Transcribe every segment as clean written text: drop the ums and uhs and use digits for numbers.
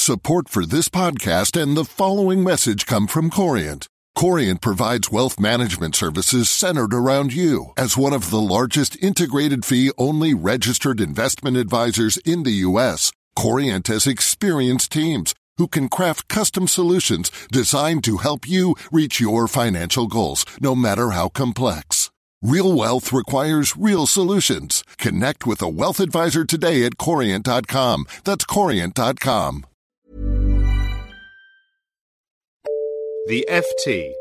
Support for this podcast and the following message come from Corient. Corient provides wealth management services centered around you. As one of the largest integrated fee-only registered investment advisors in the U.S., Corient has experienced teams who can craft custom solutions designed to help you reach your financial goals, no matter how complex. Real wealth requires real solutions. Connect with a wealth advisor today at Corient.com. That's Corient.com. The FT.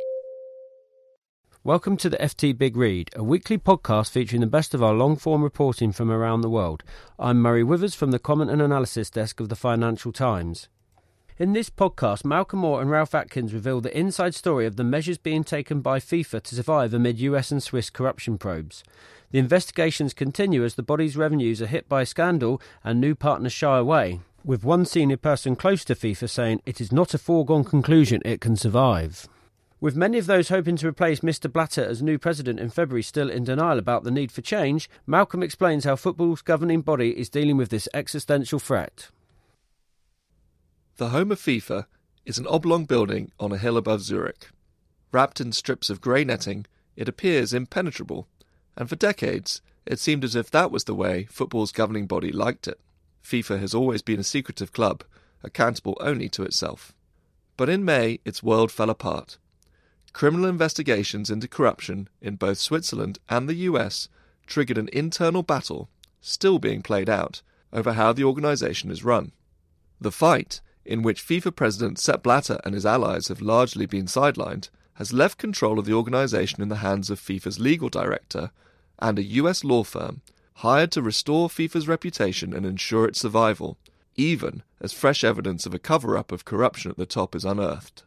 Welcome to the FT Big Read, a weekly podcast featuring the best of our long-form reporting from around the world. I'm Murray Withers from the Comment and Analysis Desk of the Financial Times. In this podcast, Malcolm Moore and Ralph Atkins reveal the inside story of the measures being taken by FIFA to survive amid US and Swiss corruption probes. The investigations continue as the body's revenues are hit by scandal and new partners shy away, with one senior person close to FIFA saying it is not a foregone conclusion it can survive. With many of those hoping to replace Mr Blatter as new president in February still in denial about the need for change, Malcolm explains how football's governing body is dealing with this existential threat. The home of FIFA is an oblong building on a hill above Zurich. Wrapped in strips of grey netting, it appears impenetrable, and for decades it seemed as if that was the way football's governing body liked it. FIFA has always been a secretive club, accountable only to itself. But in May, its world fell apart. Criminal investigations into corruption in both Switzerland and the US triggered an internal battle, still being played out, over how the organisation is run. The fight, in which FIFA President Sepp Blatter and his allies have largely been sidelined, has left control of the organisation in the hands of FIFA's legal director and a US law firm hired to restore FIFA's reputation and ensure its survival, even as fresh evidence of a cover-up of corruption at the top is unearthed.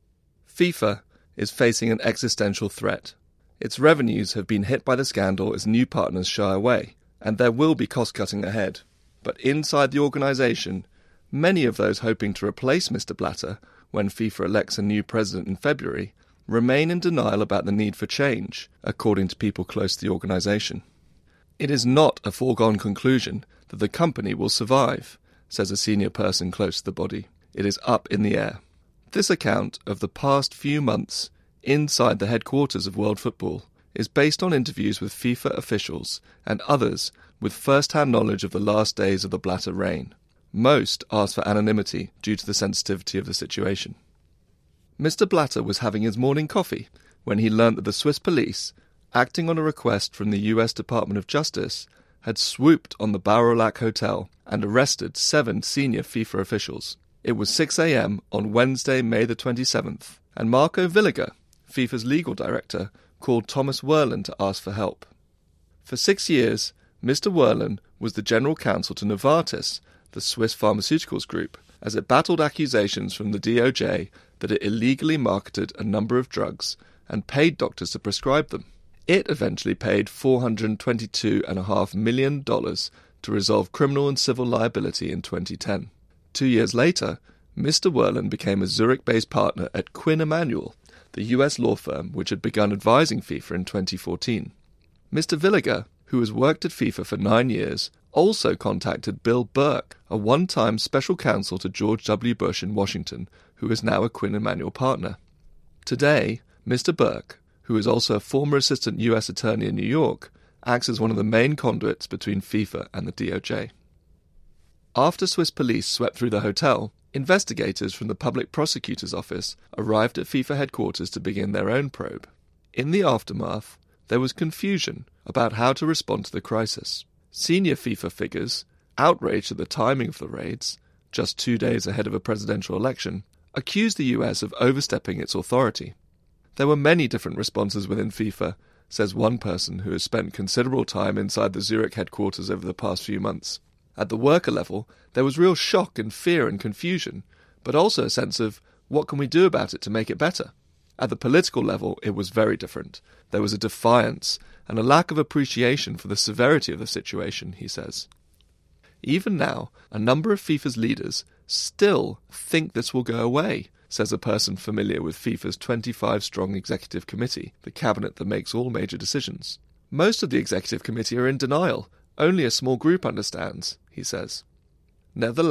FIFA is facing an existential threat. Its revenues have been hit by the scandal as new partners shy away, and there will be cost-cutting ahead. But inside the organisation, many of those hoping to replace Mr Blatter when FIFA elects a new president in February remain in denial about the need for change, according to people close to the organisation. It is not a foregone conclusion that the company will survive, says a senior person close to the body. It is up in the air. This account of the past few months inside the headquarters of world football is based on interviews with FIFA officials and others with first-hand knowledge of the last days of the Blatter reign. Most asked for anonymity due to the sensitivity of the situation. Mr Blatter was having his morning coffee when he learnt that the Swiss police, acting on a request from the US Department of Justice, had swooped on the Bauer-Lac Hotel and arrested 7 senior FIFA officials. It was 6 a.m. on Wednesday, May the 27th, and Marco Villiger, FIFA's legal director, called Thomas Werlen to ask for help. For 6 years, Mr Werlen was the general counsel to Novartis, the Swiss pharmaceuticals group, as it battled accusations from the DOJ that it illegally marketed a number of drugs and paid doctors to prescribe them. It eventually paid $422.5 million to resolve criminal and civil liability in 2010. 2 years later, Mr Werlen became a Zurich-based partner at Quinn Emanuel, the US law firm which had begun advising FIFA in 2014. Mr Villiger, who has worked at FIFA for 9 years, also contacted Bill Burke, a one-time special counsel to George W. Bush in Washington, who is now a Quinn Emanuel partner. Today, Mr Burke, who is also a former assistant US attorney in New York, acts as one of the main conduits between FIFA and the DOJ. After Swiss police swept through the hotel, investigators from the Public Prosecutor's Office arrived at FIFA headquarters to begin their own probe. In the aftermath, there was confusion about how to respond to the crisis. Senior FIFA figures, outraged at the timing of the raids, just 2 days ahead of a presidential election, accused the US of overstepping its authority. There were many different responses within FIFA, says one person who has spent considerable time inside the Zurich headquarters over the past few months. At the worker level, there was real shock and fear and confusion, but also a sense of, what can we do about it to make it better? At the political level, it was very different. There was a defiance and a lack of appreciation for the severity of the situation, he says. Even now, a number of FIFA's leaders still think this will go away, says a person familiar with FIFA's 25-strong executive committee, the cabinet that makes all major decisions. Most of the executive committee are in denial. Only a small group understands, he says. Nevertheless,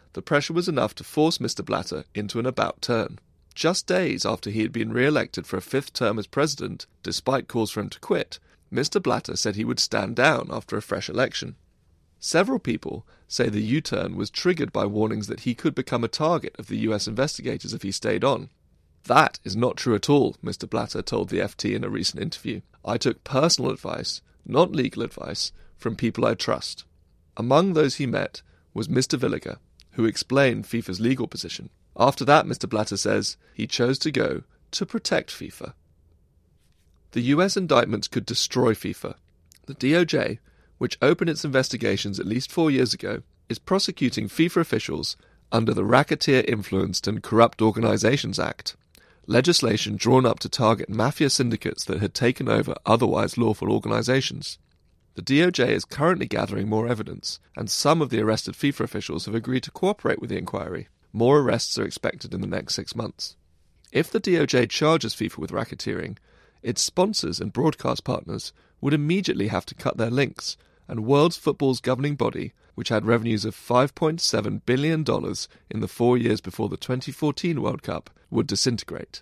the pressure was enough to force Mr. Blatter into an about turn. Just days after he had been re-elected for a fifth term as president, despite calls for him to quit, Mr. Blatter said he would stand down after a fresh election. Several people say the U-turn was triggered by warnings that he could become a target of the US investigators if he stayed on. That is not true at all, Mr. Blatter told the FT in a recent interview. I took personal advice, not legal advice, from people I trust. Among those he met was Mr. Villiger, who explained FIFA's legal position. After that, Mr. Blatter says, he chose to go to protect FIFA. The US indictments could destroy FIFA. The DOJ, which opened its investigations at least 4 years ago, is prosecuting FIFA officials under the Racketeer-Influenced and Corrupt Organizations Act, legislation drawn up to target mafia syndicates that had taken over otherwise lawful organizations. The DOJ is currently gathering more evidence, and some of the arrested FIFA officials have agreed to cooperate with the inquiry. More arrests are expected in the next 6 months. If the DOJ charges FIFA with racketeering, its sponsors and broadcast partners would immediately have to cut their links, and world football's governing body, which had revenues of $5.7 billion in the 4 years before the 2014 World Cup, would disintegrate.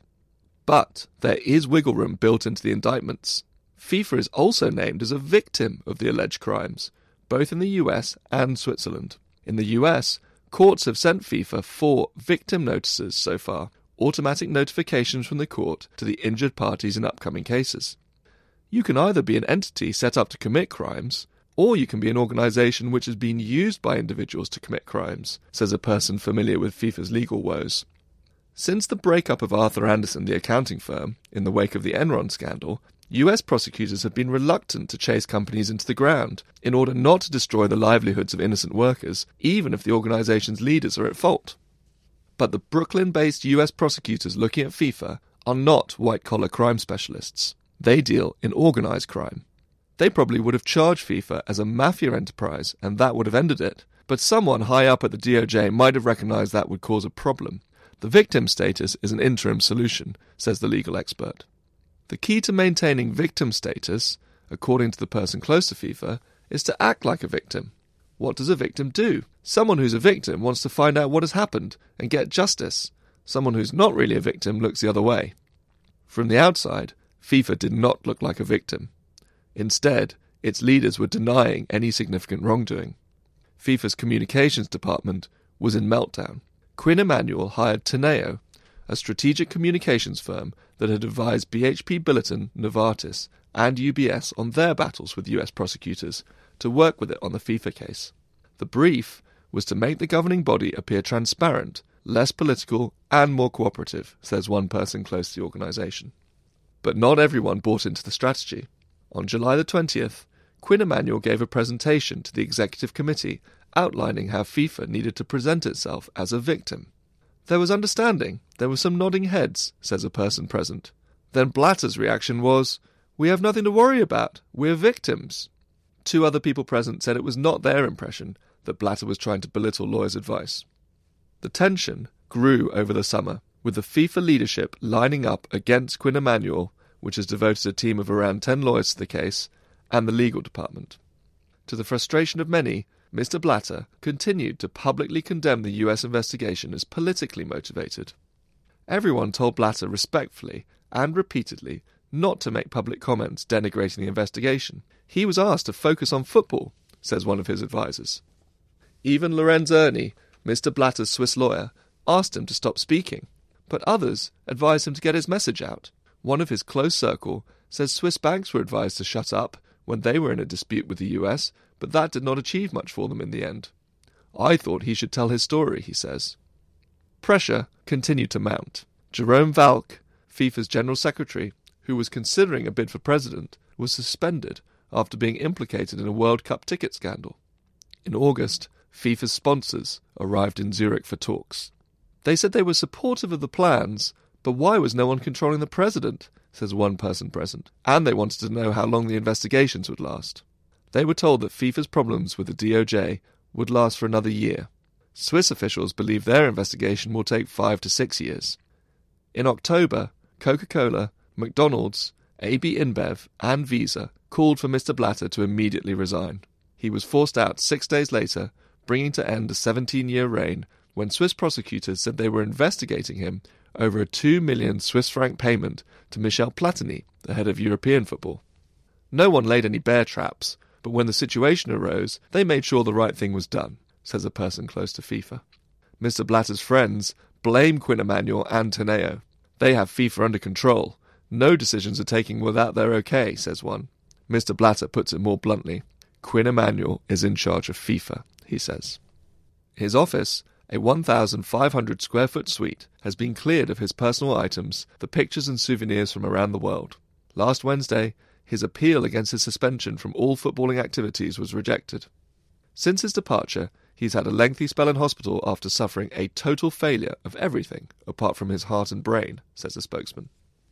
But there is wiggle room built into the indictments. FIFA is also named as a victim of the alleged crimes, both in the US and Switzerland. In the US, courts have sent FIFA 4 victim notices so far, automatic notifications from the court to the injured parties in upcoming cases. You can either be an entity set up to commit crimes, or you can be an organisation which has been used by individuals to commit crimes, says a person familiar with FIFA's legal woes. Since the breakup of Arthur Andersen, the accounting firm, in the wake of the Enron scandal, US prosecutors have been reluctant to chase companies into the ground in order not to destroy the livelihoods of innocent workers, even if the organisation's leaders are at fault. But the Brooklyn-based US prosecutors looking at FIFA are not white-collar crime specialists. They deal in organised crime. They probably would have charged FIFA as a mafia enterprise, and that would have ended it. But someone high up at the DOJ might have recognised that would cause a problem. The victim status is an interim solution, says the legal expert. The key to maintaining victim status, according to the person close to FIFA, is to act like a victim. What does a victim do? Someone who's a victim wants to find out what has happened and get justice. Someone who's not really a victim looks the other way. From the outside, FIFA did not look like a victim. Instead, its leaders were denying any significant wrongdoing. FIFA's communications department was in meltdown. Quinn Emanuel hired Teneo, a strategic communications firm that had advised BHP Billiton, Novartis, and UBS on their battles with US prosecutors, to work with it on the FIFA case. The brief was to make the governing body appear transparent, less political, and more cooperative, says one person close to the organisation. But not everyone bought into the strategy. On July the 20th, Quinn Emanuel gave a presentation to the executive committee outlining how FIFA needed to present itself as a victim. There was understanding, there were some nodding heads, says a person present. Then Blatter's reaction was, "We have nothing to worry about, we're victims." 2 other people present said it was not their impression that Blatter was trying to belittle lawyers' advice. The tension grew over the summer, with the FIFA leadership lining up against Quinn Emanuel, which has devoted a team of around 10 lawyers to the case, and the legal department. To the frustration of many, Mr. Blatter continued to publicly condemn the US investigation as politically motivated. Everyone told Blatter respectfully and repeatedly not to make public comments denigrating the investigation. He was asked to focus on football, says one of his advisers. Even Lorenz Erni, Mr. Blatter's Swiss lawyer, asked him to stop speaking, but others advised him to get his message out. One of his close circle says Swiss banks were advised to shut up when they were in a dispute with the US, but that did not achieve much for them in the end. I thought he should tell his story, he says. Pressure continued to mount. Jerome Valk, FIFA's General Secretary, who was considering a bid for president, was suspended after being implicated in a World Cup ticket scandal. In August, FIFA's sponsors arrived in Zurich for talks. They said they were supportive of the plans, but why was no one controlling the president, says one person present, and they wanted to know how long the investigations would last. They were told that FIFA's problems with the DOJ would last for another year. Swiss officials believe their investigation will take 5 to 6 years. In October, Coca-Cola, McDonald's, AB InBev, and Visa called for Mr. Blatter to immediately resign. He was forced out 6 days later, bringing to end a 17-year reign when Swiss prosecutors said they were investigating him over a 2 million Swiss franc payment to Michel Platini, the head of European football. No one laid any bear traps, but when the situation arose, they made sure the right thing was done, says a person close to FIFA. Mr. Blatter's friends blame Quinn Emanuel and Teneo. They have FIFA under control. No decisions are taken without their okay, says one. Mr. Blatter puts it more bluntly. Quinn Emanuel is in charge of FIFA, he says. His office, a 1,500 square foot suite, has been cleared of his personal items, the pictures and souvenirs from around the world. Last Wednesday, his appeal against his suspension from all footballing activities was rejected. Since his departure, he's had a lengthy spell in hospital after suffering a total failure of everything apart from his heart and brain, says a spokesman.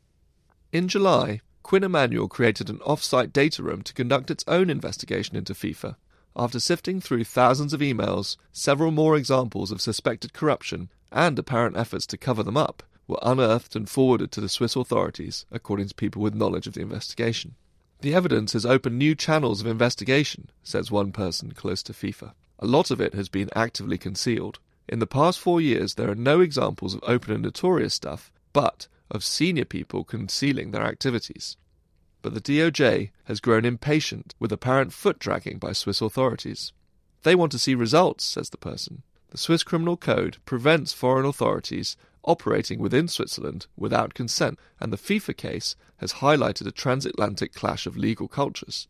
In July, Quinn Emanuel created an off-site data room to conduct its own investigation into FIFA. After sifting through thousands of emails, several more examples of suspected corruption and apparent efforts to cover them up were unearthed and forwarded to the Swiss authorities, according to people with knowledge of the investigation. The evidence has opened new channels of investigation, says one person close to FIFA. A lot of it has been actively concealed. In the past 4 years, there are no examples of open and notorious stuff, but of senior people concealing their activities. But the DOJ has grown impatient with apparent foot-dragging by Swiss authorities. They want to see results, says the person. The Swiss Criminal Code prevents foreign authorities operating within Switzerland without consent, and the FIFA case has highlighted a transatlantic clash of legal cultures.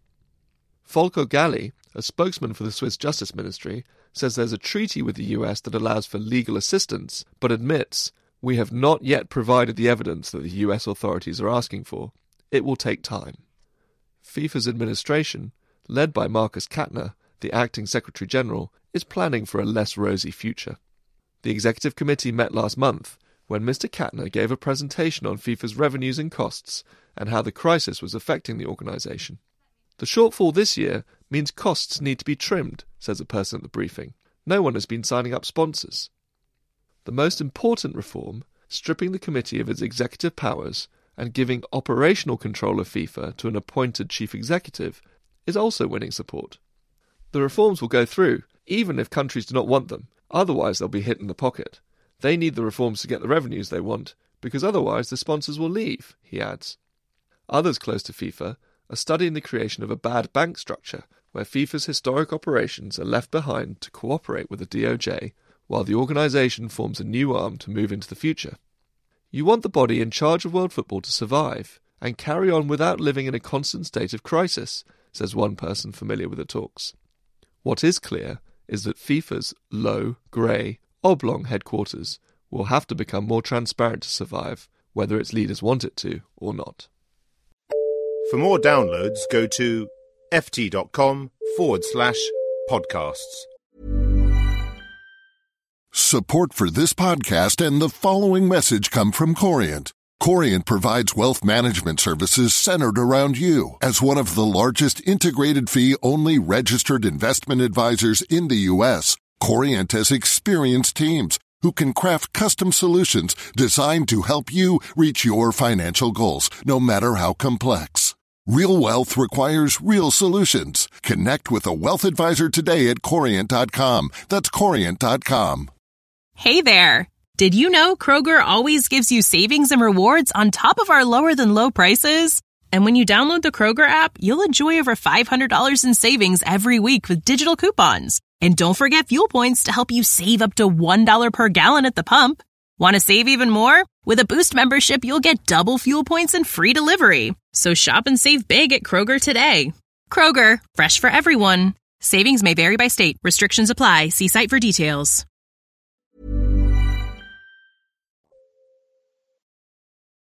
Volker Galli, a spokesman for the Swiss Justice Ministry, says there's a treaty with the US that allows for legal assistance, but admits, "We have not yet provided the evidence that the US authorities are asking for. It will take time." FIFA's administration, led by Markus Kattner, the acting Secretary-General, is planning for a less rosy future. The Executive Committee met last month, when Mr. Kattner gave a presentation on FIFA's revenues and costs and how the crisis was affecting the organisation. The shortfall this year means costs need to be trimmed, says a person at the briefing. No one has been signing up sponsors. The most important reform, stripping the committee of its executive powers and giving operational control of FIFA to an appointed chief executive, is also winning support. The reforms will go through, even if countries do not want them, otherwise they'll be hit in the pocket. They need the reforms to get the revenues they want, because otherwise the sponsors will leave, he adds. Others close to FIFA are studying the creation of a bad bank structure, where FIFA's historic operations are left behind to cooperate with the DOJ, while the organisation forms a new arm to move into the future. You want the body in charge of world football to survive and carry on without living in a constant state of crisis, says one person familiar with the talks. What is clear is that FIFA's low, grey, oblong headquarters will have to become more transparent to survive, whether its leaders want it to or not. For more downloads, go to ft.com/podcasts. Support for this podcast and the following message come from Corient. Corient provides wealth management services centered around you. As one of the largest integrated fee-only registered investment advisors in the U.S., Corient has experienced teams who can craft custom solutions designed to help you reach your financial goals, no matter how complex. Real wealth requires real solutions. Connect with a wealth advisor today at Corient.com. That's Corient.com. Hey there! Did you know Kroger always gives you savings and rewards on top of our lower-than-low prices? And when you download the Kroger app, you'll enjoy over $500 in savings every week with digital coupons. And don't forget fuel points to help you save up to $1 per gallon at the pump. Want to save even more? With a Boost membership, you'll get double fuel points and free delivery. So shop and save big at Kroger today. Kroger, fresh for everyone. Savings may vary by state. Restrictions apply. See site for details.